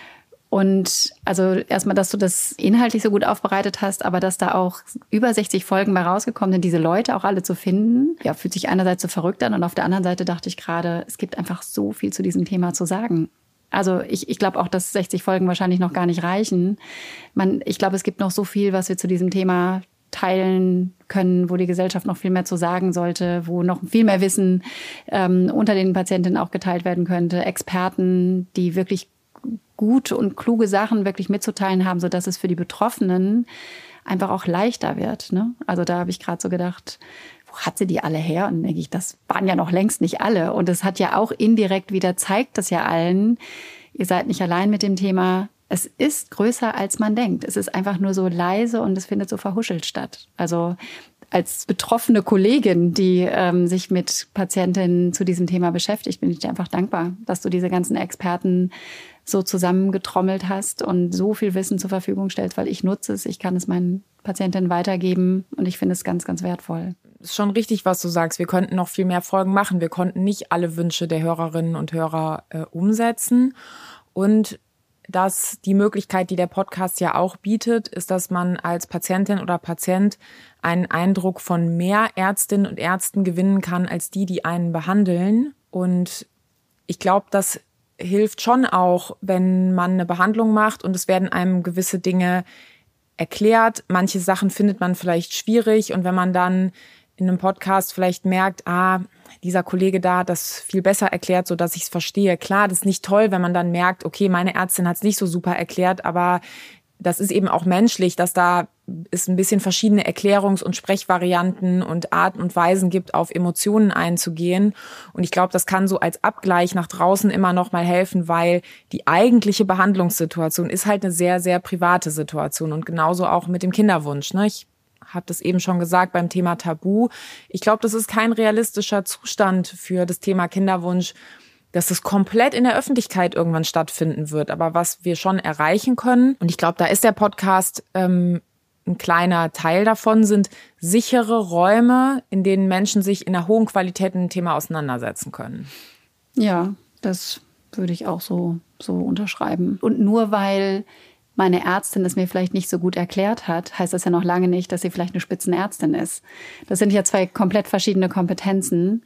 Und also erstmal, dass du das inhaltlich so gut aufbereitet hast, aber dass da auch über sechzig Folgen bei rausgekommen sind, diese Leute auch alle zu finden, ja, fühlt sich einerseits so verrückt an und auf der anderen Seite dachte ich gerade, es gibt einfach so viel zu diesem Thema zu sagen. Also ich, ich glaube auch, dass sechzig Folgen wahrscheinlich noch gar nicht reichen. Man, ich glaube, es gibt noch so viel, was wir zu diesem Thema teilen können, wo die Gesellschaft noch viel mehr zu sagen sollte, wo noch viel mehr Wissen ähm, unter den Patientinnen auch geteilt werden könnte. Experten, die wirklich gute und kluge Sachen wirklich mitzuteilen haben, sodass es für die Betroffenen einfach auch leichter wird. Ne? Also da habe ich gerade so gedacht, wo hat sie die alle her? Und denke ich, das waren ja noch längst nicht alle. Und es hat ja auch indirekt wieder, zeigt das ja allen, ihr seid nicht allein mit dem Thema. Es ist größer, als man denkt. Es ist einfach nur so leise und es findet so verhuschelt statt. Also als betroffene Kollegin, die ähm, sich mit Patientinnen zu diesem Thema beschäftigt, bin ich dir einfach dankbar, dass du diese ganzen Experten so zusammengetrommelt hast und so viel Wissen zur Verfügung stellst, weil ich nutze es, ich kann es meinen Patientinnen weitergeben und ich finde es ganz, ganz wertvoll. Ist schon richtig, was du sagst. Wir könnten noch viel mehr Folgen machen. Wir konnten nicht alle Wünsche der Hörerinnen und Hörer äh, umsetzen. Und dass die Möglichkeit, die der Podcast ja auch bietet, ist, dass man als Patientin oder Patient einen Eindruck von mehr Ärztinnen und Ärzten gewinnen kann, als die, die einen behandeln. Und ich glaube, das hilft schon auch, wenn man eine Behandlung macht und es werden einem gewisse Dinge erklärt. Manche Sachen findet man vielleicht schwierig und wenn man dann in einem Podcast vielleicht merkt, ah, dieser Kollege da hat das viel besser erklärt, so dass ich es verstehe. Klar, das ist nicht toll, wenn man dann merkt, okay, meine Ärztin hat es nicht so super erklärt, aber das ist eben auch menschlich, dass da es ein bisschen verschiedene Erklärungs- und Sprechvarianten und Arten und Weisen gibt, auf Emotionen einzugehen. Und ich glaube, das kann so als Abgleich nach draußen immer noch mal helfen, weil die eigentliche Behandlungssituation ist halt eine sehr, sehr private Situation und genauso auch mit dem Kinderwunsch, ne? Ich habe das eben schon gesagt beim Thema Tabu. Ich glaube, das ist kein realistischer Zustand für das Thema Kinderwunsch, dass es komplett in der Öffentlichkeit irgendwann stattfinden wird. Aber was wir schon erreichen können, und ich glaube, da ist der Podcast ähm, ein kleiner Teil davon, sind sichere Räume, in denen Menschen sich in einer hohen Qualität mit dem Thema auseinandersetzen können. Ja, das würde ich auch so, so unterschreiben. Und nur weil meine Ärztin es mir vielleicht nicht so gut erklärt hat, heißt das ja noch lange nicht, dass sie vielleicht eine Spitzenärztin ist. Das sind ja zwei komplett verschiedene Kompetenzen.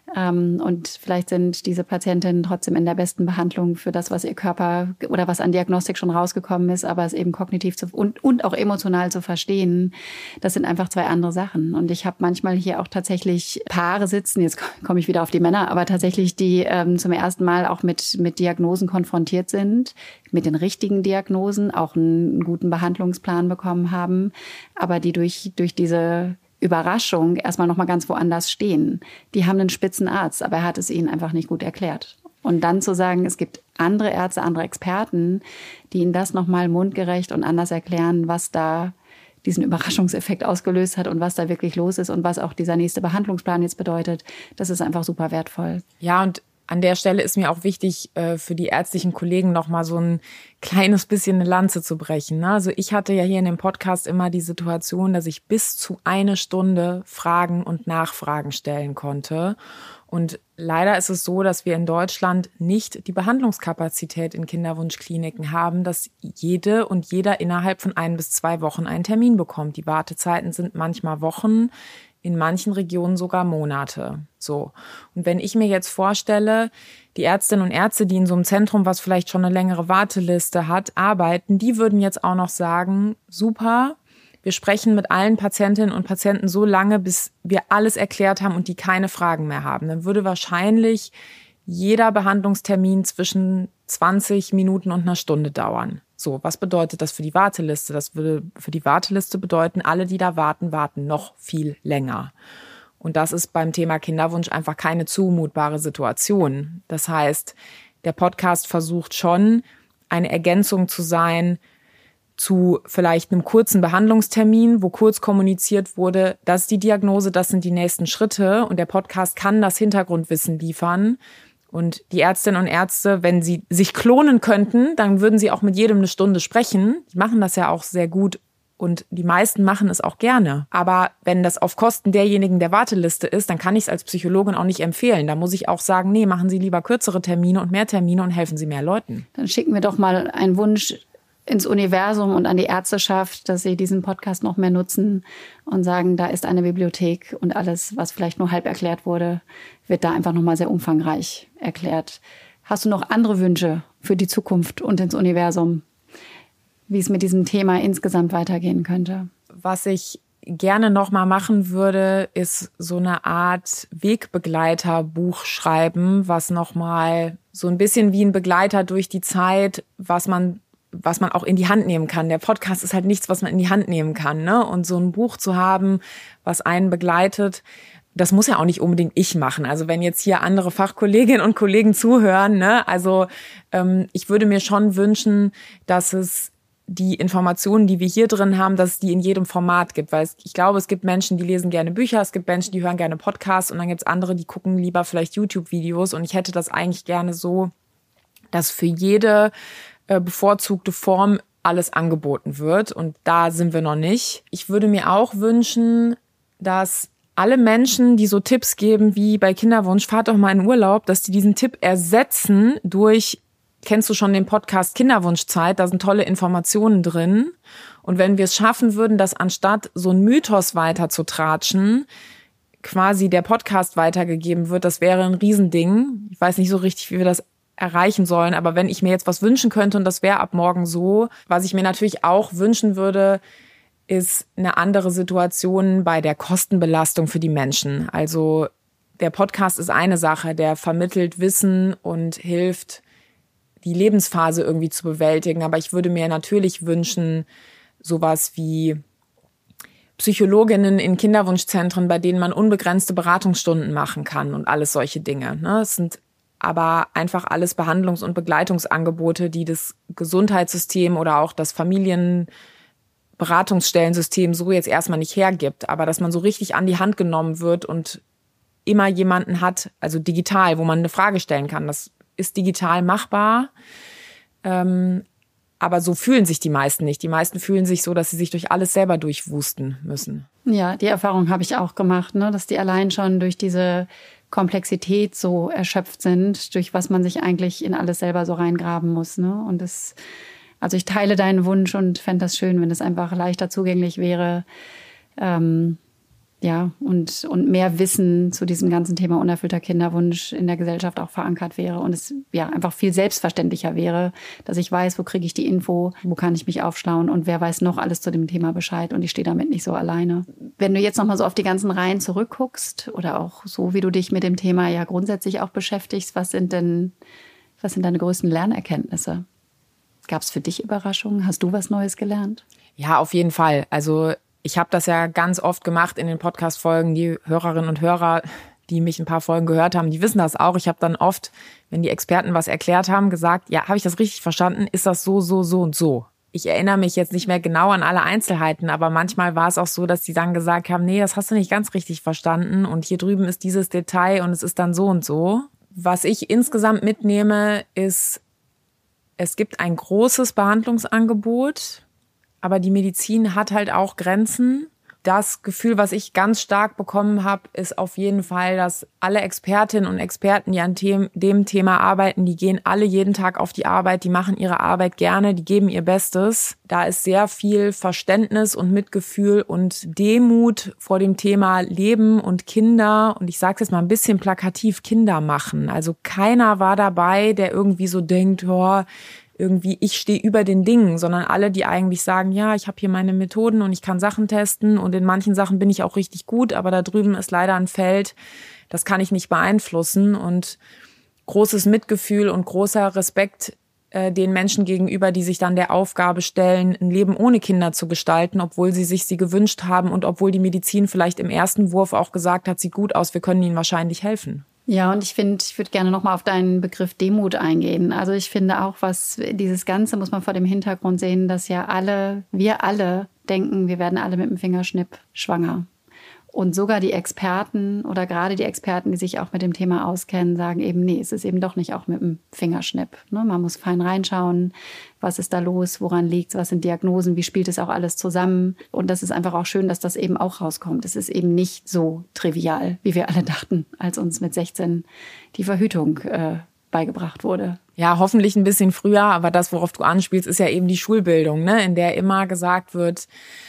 Und vielleicht sind diese Patientinnen trotzdem in der besten Behandlung für das, was ihr Körper oder was an Diagnostik schon rausgekommen ist, aber es eben kognitiv zu, und, und auch emotional zu verstehen. Das sind einfach zwei andere Sachen. Und ich habe manchmal hier auch tatsächlich Paare sitzen, jetzt komme ich wieder auf die Männer, aber tatsächlich, die ähm, zum ersten Mal auch mit, mit Diagnosen konfrontiert sind, mit den richtigen Diagnosen, auch einen guten Behandlungsplan bekommen haben, aber die durch, durch diese Überraschung erstmal noch mal ganz woanders stehen. Die haben einen Spitzenarzt, aber er hat es ihnen einfach nicht gut erklärt. Und dann zu sagen, es gibt andere Ärzte, andere Experten, die ihnen das noch mal mundgerecht und anders erklären, was da diesen Überraschungseffekt ausgelöst hat und was da wirklich los ist und was auch dieser nächste Behandlungsplan jetzt bedeutet, das ist einfach super wertvoll. Ja, und an der Stelle ist mir auch wichtig, für die ärztlichen Kollegen noch mal so ein kleines bisschen eine Lanze zu brechen. Also ich hatte ja hier in dem Podcast immer die Situation, dass ich bis zu eine Stunde Fragen und Nachfragen stellen konnte. Und leider ist es so, dass wir in Deutschland nicht die Behandlungskapazität in Kinderwunschkliniken haben, dass jede und jeder innerhalb von ein bis zwei Wochen einen Termin bekommt. Die Wartezeiten sind manchmal Wochen, in manchen Regionen sogar Monate. So. Und wenn ich mir jetzt vorstelle, die Ärztinnen und Ärzte, die in so einem Zentrum, was vielleicht schon eine längere Warteliste hat, arbeiten, die würden jetzt auch noch sagen, super, wir sprechen mit allen Patientinnen und Patienten so lange, bis wir alles erklärt haben und die keine Fragen mehr haben. Dann würde wahrscheinlich jeder Behandlungstermin zwischen zwanzig Minuten und einer Stunde dauern. So, was bedeutet das für die Warteliste? Das würde für die Warteliste bedeuten, alle, die da warten, warten noch viel länger. Und das ist beim Thema Kinderwunsch einfach keine zumutbare Situation. Das heißt, der Podcast versucht schon, eine Ergänzung zu sein zu vielleicht einem kurzen Behandlungstermin, wo kurz kommuniziert wurde, das ist die Diagnose, das sind die nächsten Schritte. Und der Podcast kann das Hintergrundwissen liefern. Und die Ärztinnen und Ärzte, wenn sie sich klonen könnten, dann würden sie auch mit jedem eine Stunde sprechen. Die machen das ja auch sehr gut und die meisten machen es auch gerne. Aber wenn das auf Kosten derjenigen der Warteliste ist, dann kann ich es als Psychologin auch nicht empfehlen. Da muss ich auch sagen, nee, machen Sie lieber kürzere Termine und mehr Termine und helfen Sie mehr Leuten. Dann schicken wir doch mal einen Wunsch ins Universum und an die Ärzteschaft, dass sie diesen Podcast noch mehr nutzen und sagen, da ist eine Bibliothek und alles, was vielleicht nur halb erklärt wurde, wird da einfach nochmal sehr umfangreich erklärt. Hast du noch andere Wünsche für die Zukunft und ins Universum, wie es mit diesem Thema insgesamt weitergehen könnte? Was ich gerne nochmal machen würde, ist so eine Art Wegbegleiterbuch schreiben, was nochmal so ein bisschen wie ein Begleiter durch die Zeit, was man was man auch in die Hand nehmen kann. Der Podcast ist halt nichts, was man in die Hand nehmen kann, ne? Und so ein Buch zu haben, was einen begleitet, das muss ja auch nicht unbedingt ich machen. Also wenn jetzt hier andere Fachkolleginnen und Kollegen zuhören, ne? Also ähm, ich würde mir schon wünschen, dass es die Informationen, die wir hier drin haben, dass es die in jedem Format gibt. Weil es, ich glaube, es gibt Menschen, die lesen gerne Bücher, es gibt Menschen, die hören gerne Podcasts und dann gibt es andere, die gucken lieber vielleicht YouTube-Videos. Und ich hätte das eigentlich gerne so, dass für jede bevorzugte Form alles angeboten wird. Und da sind wir noch nicht. Ich würde mir auch wünschen, dass alle Menschen, die so Tipps geben wie bei Kinderwunsch, fahrt doch mal in Urlaub, dass die diesen Tipp ersetzen durch, kennst du schon den Podcast Kinderwunschzeit, da sind tolle Informationen drin. Und wenn wir es schaffen würden, dass anstatt so ein Mythos weiter zu tratschen, quasi der Podcast weitergegeben wird, das wäre ein Riesending. Ich weiß nicht so richtig, wie wir das erreichen sollen. Aber wenn ich mir jetzt was wünschen könnte, und das wäre ab morgen so, was ich mir natürlich auch wünschen würde, ist eine andere Situation bei der Kostenbelastung für die Menschen. Also der Podcast ist eine Sache, der vermittelt Wissen und hilft, die Lebensphase irgendwie zu bewältigen. Aber ich würde mir natürlich wünschen, sowas wie Psychologinnen in Kinderwunschzentren, bei denen man unbegrenzte Beratungsstunden machen kann und alles solche Dinge. Es sind aber einfach alles Behandlungs- und Begleitungsangebote, die das Gesundheitssystem oder auch das Familienberatungsstellensystem so jetzt erstmal nicht hergibt. Aber dass man so richtig an die Hand genommen wird und immer jemanden hat, also digital, wo man eine Frage stellen kann. Das ist digital machbar, ähm, aber so fühlen sich die meisten nicht. Die meisten fühlen sich so, dass sie sich durch alles selber durchwusten müssen. Ja, die Erfahrung habe ich auch gemacht, ne? Dass die allein schon durch diese Komplexität so erschöpft sind, durch was man sich eigentlich in alles selber so reingraben muss. Ne? Und das, also ich teile deinen Wunsch und fände das schön, wenn es einfach leichter zugänglich wäre. Ähm, ja, und, und mehr Wissen zu diesem ganzen Thema unerfüllter Kinderwunsch in der Gesellschaft auch verankert wäre. Und es ja einfach viel selbstverständlicher wäre, dass ich weiß, wo kriege ich die Info, wo kann ich mich aufschlauen und wer weiß noch alles zu dem Thema Bescheid und ich stehe damit nicht so alleine. Wenn du jetzt nochmal so auf die ganzen Reihen zurückguckst oder auch so, wie du dich mit dem Thema ja grundsätzlich auch beschäftigst, was sind denn, was sind deine größten Lernerkenntnisse? Gab es für dich Überraschungen? Hast du was Neues gelernt? Ja, auf jeden Fall. Also ich habe das ja ganz oft gemacht in den Podcast-Folgen. Die Hörerinnen und Hörer, die mich ein paar Folgen gehört haben, die wissen das auch. Ich habe dann oft, wenn die Experten was erklärt haben, gesagt, ja, habe ich das richtig verstanden? Ist das so, so, so und so? Ich erinnere mich jetzt nicht mehr genau an alle Einzelheiten, aber manchmal war es auch so, dass die dann gesagt haben, nee, das hast du nicht ganz richtig verstanden und hier drüben ist dieses Detail und es ist dann so und so. Was ich insgesamt mitnehme, ist, es gibt ein großes Behandlungsangebot, aber die Medizin hat halt auch Grenzen. Das Gefühl, was ich ganz stark bekommen habe, ist auf jeden Fall, dass alle Expertinnen und Experten, die an dem Thema arbeiten, die gehen alle jeden Tag auf die Arbeit, die machen ihre Arbeit gerne, die geben ihr Bestes. Da ist sehr viel Verständnis und Mitgefühl und Demut vor dem Thema Leben und Kinder. Und ich sage es jetzt mal ein bisschen plakativ, Kinder machen. Also keiner war dabei, der irgendwie so denkt, oh, irgendwie ich stehe über den Dingen, sondern alle, die eigentlich sagen, ja, ich habe hier meine Methoden und ich kann Sachen testen und in manchen Sachen bin ich auch richtig gut, aber da drüben ist leider ein Feld, das kann ich nicht beeinflussen. Und großes Mitgefühl und großer Respekt äh, den Menschen gegenüber, die sich dann der Aufgabe stellen, ein Leben ohne Kinder zu gestalten, obwohl sie sich sie gewünscht haben und obwohl die Medizin vielleicht im ersten Wurf auch gesagt hat, sieht gut aus, wir können ihnen wahrscheinlich helfen. Ja, und ich finde, ich würde gerne nochmal auf deinen Begriff Demut eingehen. Also ich finde auch, was dieses Ganze muss man vor dem Hintergrund sehen, dass ja alle, wir alle denken, wir werden alle mit dem Fingerschnipp schwanger. Und sogar die Experten oder gerade die Experten, die sich auch mit dem Thema auskennen, sagen eben, nee, es ist eben doch nicht auch mit dem Fingerschnipp. Ne? Man muss fein reinschauen, was ist da los, woran liegt es, was sind Diagnosen, wie spielt es auch alles zusammen. Und das ist einfach auch schön, dass das eben auch rauskommt. Es ist eben nicht so trivial, wie wir alle dachten, als uns mit sechzehn die Verhütung äh, beigebracht wurde. Ja, hoffentlich ein bisschen früher, aber das, worauf du anspielst, ist ja eben die Schulbildung, ne? In der immer gesagt wird,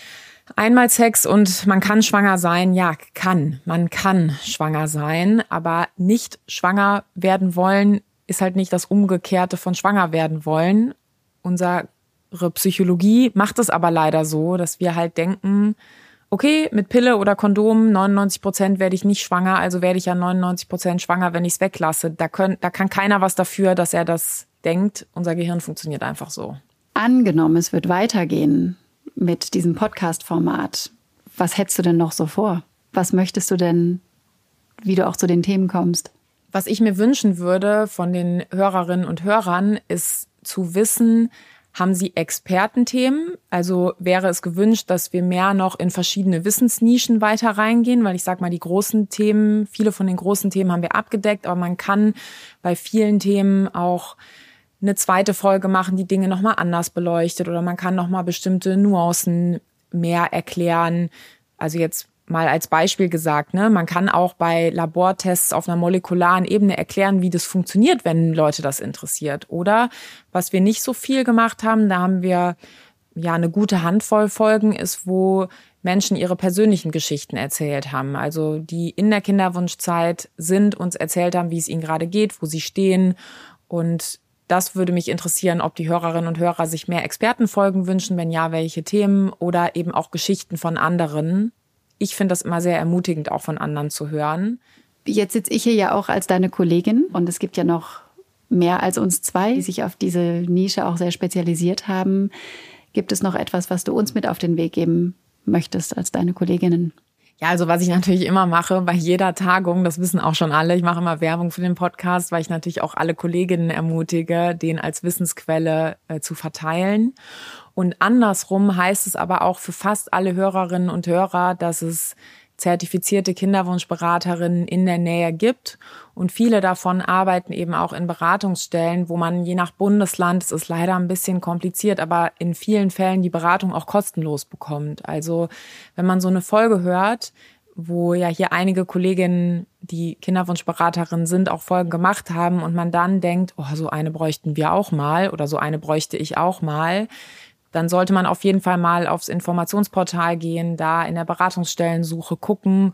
einmal Sex und man kann schwanger sein. Ja, kann. Man kann schwanger sein, aber nicht schwanger werden wollen ist halt nicht das Umgekehrte von schwanger werden wollen. Unsere Psychologie macht es aber leider so, dass wir halt denken, okay, mit Pille oder Kondom neunundneunzig Prozent werde ich nicht schwanger, also werde ich ja neunundneunzig Prozent schwanger, wenn ich es weglasse. Da, können, da kann keiner was dafür, dass er das denkt. Unser Gehirn funktioniert einfach so. Angenommen, es wird weitergehen mit diesem Podcast-Format. Was hättest du denn noch so vor? Was möchtest du denn, wie du auch zu den Themen kommst? Was ich mir wünschen würde von den Hörerinnen und Hörern, ist zu wissen, haben sie Expertenthemen? Also wäre es gewünscht, dass wir mehr noch in verschiedene Wissensnischen weiter reingehen, weil ich sag mal, die großen Themen, viele von den großen Themen haben wir abgedeckt, aber man kann bei vielen Themen auch eine zweite Folge machen, die Dinge nochmal anders beleuchtet oder man kann nochmal bestimmte Nuancen mehr erklären. Also jetzt mal als Beispiel gesagt, ne, man kann auch bei Labortests auf einer molekularen Ebene erklären, wie das funktioniert, wenn Leute das interessiert. Oder was wir nicht so viel gemacht haben, da haben wir ja eine gute Handvoll Folgen, ist, wo Menschen ihre persönlichen Geschichten erzählt haben. Also die in der Kinderwunschzeit sind, uns erzählt haben, wie es ihnen gerade geht, wo sie stehen. Und das würde mich interessieren, ob die Hörerinnen und Hörer sich mehr Expertenfolgen wünschen, wenn ja, welche Themen oder eben auch Geschichten von anderen. Ich finde das immer sehr ermutigend, auch von anderen zu hören. Jetzt sitze ich hier ja auch als deine Kollegin und es gibt ja noch mehr als uns zwei, die sich auf diese Nische auch sehr spezialisiert haben. Gibt es noch etwas, was du uns mit auf den Weg geben möchtest als deine Kolleginnen? Ja, also was ich natürlich immer mache bei jeder Tagung, das wissen auch schon alle, ich mache immer Werbung für den Podcast, weil ich natürlich auch alle Kolleginnen ermutige, den als Wissensquelle äh, zu verteilen. Und andersrum heißt es aber auch für fast alle Hörerinnen und Hörer, dass es zertifizierte Kinderwunschberaterinnen in der Nähe gibt. Und viele davon arbeiten eben auch in Beratungsstellen, wo man je nach Bundesland, es ist leider ein bisschen kompliziert, aber in vielen Fällen die Beratung auch kostenlos bekommt. Also wenn man so eine Folge hört, wo ja hier einige Kolleginnen, die Kinderwunschberaterinnen sind, auch Folgen gemacht haben und man dann denkt, oh, so eine bräuchten wir auch mal oder so eine bräuchte ich auch mal, dann sollte man auf jeden Fall mal aufs Informationsportal gehen, da in der Beratungsstellensuche gucken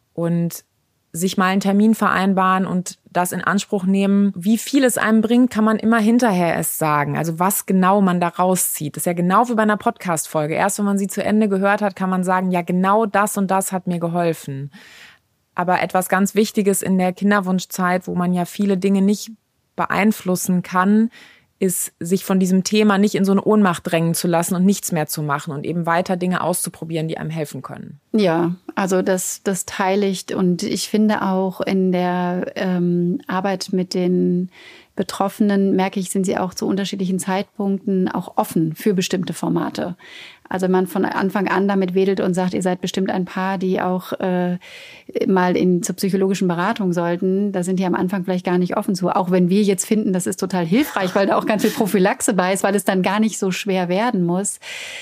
und sich mal einen Termin vereinbaren und das in Anspruch nehmen. Wie viel es einem bringt, kann man immer hinterher erst sagen. Also was genau man da rauszieht. Das ist ja genau wie bei einer Podcast-Folge. Erst wenn man sie zu Ende gehört hat, kann man sagen, ja genau das und das hat mir geholfen. Aber etwas ganz Wichtiges in der Kinderwunschzeit, wo man ja viele Dinge nicht beeinflussen kann, ist, sich von diesem Thema nicht in so eine Ohnmacht drängen zu lassen und nichts mehr zu machen und eben weiter Dinge auszuprobieren, die einem helfen können. Ja, also das, das teile ich. Und ich finde auch in der ähm, Arbeit mit den Betroffenen, merke ich, sind sie auch zu unterschiedlichen Zeitpunkten auch offen für bestimmte Formate. Also wenn man von Anfang an damit wedelt und sagt, ihr seid bestimmt ein Paar, die auch äh, mal in, zur psychologischen Beratung sollten, da sind die am Anfang vielleicht gar nicht offen zu. Auch wenn wir jetzt finden, das ist total hilfreich, weil da auch ganz viel Prophylaxe bei ist, weil es dann gar nicht so schwer werden muss.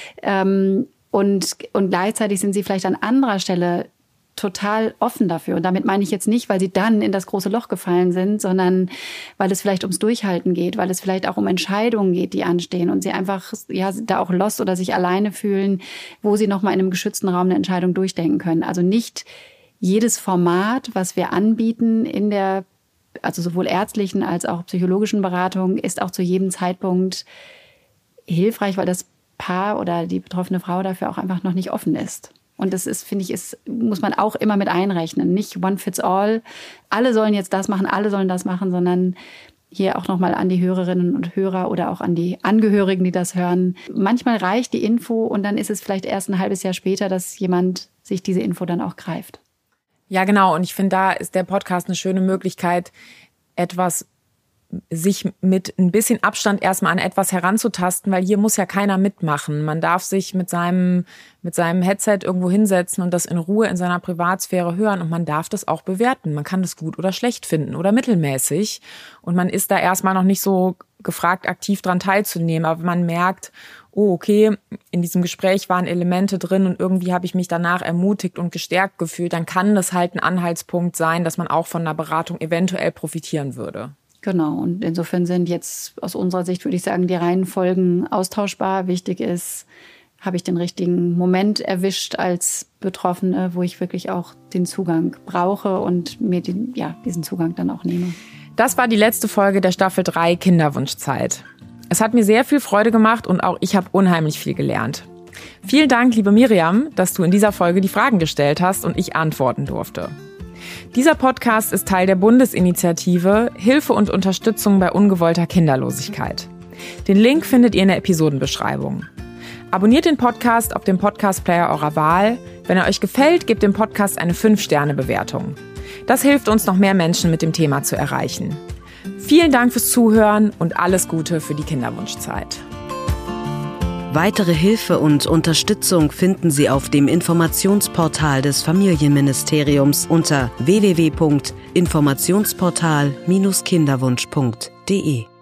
Ähm, und, und gleichzeitig sind sie vielleicht an anderer Stelle total offen dafür. Und damit meine ich jetzt nicht, weil sie dann in das große Loch gefallen sind, sondern weil es vielleicht ums Durchhalten geht, weil es vielleicht auch um Entscheidungen geht, die anstehen und sie einfach ja da auch lost oder sich alleine fühlen, wo sie nochmal in einem geschützten Raum eine Entscheidung durchdenken können. Also nicht jedes Format, was wir anbieten in der also sowohl ärztlichen als auch psychologischen Beratung, ist auch zu jedem Zeitpunkt hilfreich, weil das Paar oder die betroffene Frau dafür auch einfach noch nicht offen ist. Und das ist, finde ich, ist, muss man auch immer mit einrechnen. Nicht one fits all. Alle sollen jetzt das machen, alle sollen das machen, sondern hier auch nochmal an die Hörerinnen und Hörer oder auch an die Angehörigen, die das hören. Manchmal reicht die Info und dann ist es vielleicht erst ein halbes Jahr später, dass jemand sich diese Info dann auch greift. Ja, genau. Und ich finde, da ist der Podcast eine schöne Möglichkeit, etwas sich mit ein bisschen Abstand erstmal an etwas heranzutasten, weil hier muss ja keiner mitmachen. Man darf sich mit seinem, mit seinem Headset irgendwo hinsetzen und das in Ruhe in seiner Privatsphäre hören und man darf das auch bewerten. Man kann das gut oder schlecht finden oder mittelmäßig und man ist da erstmal noch nicht so gefragt, aktiv dran teilzunehmen, aber man merkt, oh, okay, in diesem Gespräch waren Elemente drin und irgendwie habe ich mich danach ermutigt und gestärkt gefühlt, dann kann das halt ein Anhaltspunkt sein, dass man auch von einer Beratung eventuell profitieren würde. Genau, und insofern sind jetzt aus unserer Sicht, würde ich sagen, die Reihenfolgen austauschbar. Wichtig ist, habe ich den richtigen Moment erwischt als Betroffene, wo ich wirklich auch den Zugang brauche und mir den, ja, diesen Zugang dann auch nehme. Das war die letzte Folge der Staffel drei Kinderwunschzeit. Es hat mir sehr viel Freude gemacht und auch ich habe unheimlich viel gelernt. Vielen Dank, liebe Miriam, dass du in dieser Folge die Fragen gestellt hast und ich antworten durfte. Dieser Podcast ist Teil der Bundesinitiative Hilfe und Unterstützung bei ungewollter Kinderlosigkeit. Den Link findet ihr in der Episodenbeschreibung. Abonniert den Podcast auf dem Podcast-Player eurer Wahl. Wenn er euch gefällt, gebt dem Podcast eine fünf Sterne Bewertung. Das hilft uns, noch mehr Menschen mit dem Thema zu erreichen. Vielen Dank fürs Zuhören und alles Gute für die Kinderwunschzeit. Weitere Hilfe und Unterstützung finden Sie auf dem Informationsportal des Familienministeriums unter w w w punkt informationsportal Bindestrich kinderwunsch punkt d e.